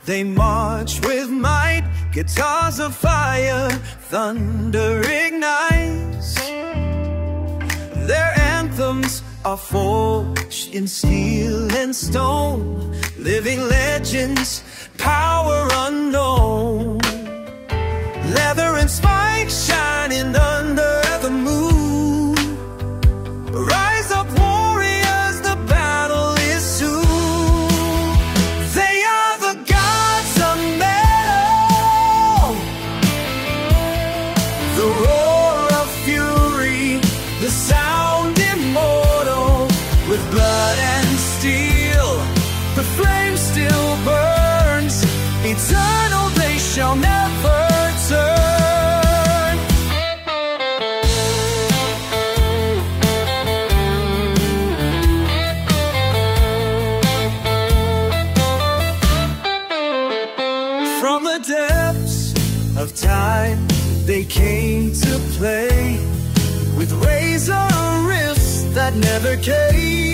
They march with might, guitars of fire, thunder ignites. Their anthems are forged in steel and stone, living legends, power unknown. Leather and spikes shining under the moon. Rise up, warriors, the battle is soon. They are the gods of metal, the roar of fury, the sound immortal. With blood and steel, the flame still burns. Eternal they shall never turn. From the depths of time they came to play, with razor wrists that never cave.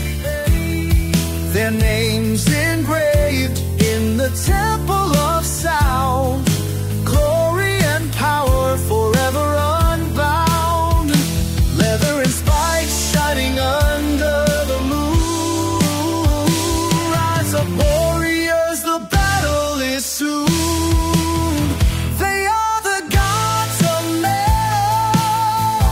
Their names engraved in the temple of sound, glory and power forever unbound. Leather and spikes shining under the moon. Rise up, warriors, the battle is soon. They are the gods of metal,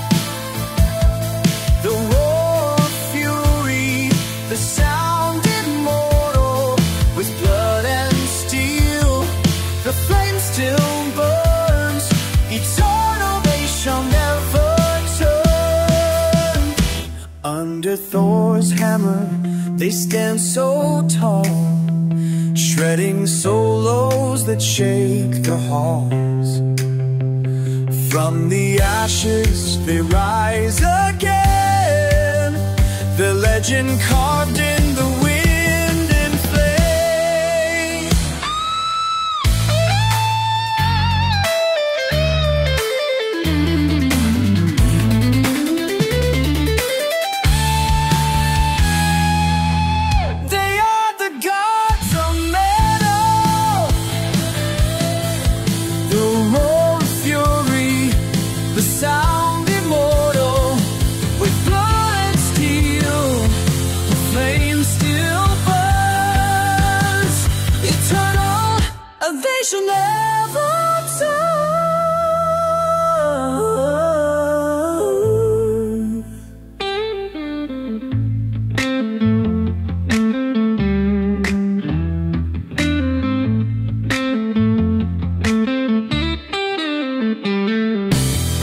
the roar of fury, the sound immortal. With blood and steel, the flame still burns. Eternal they shall never turn. Under Thor's hammer they stand so tall, shredding solos that shake the halls. From the ashes they rise again, the legend carved in the wind and flame. They are the gods of metal, the roar of fury, the sound immortal. With blood and steel, the flame still burns. Eternal, they shall never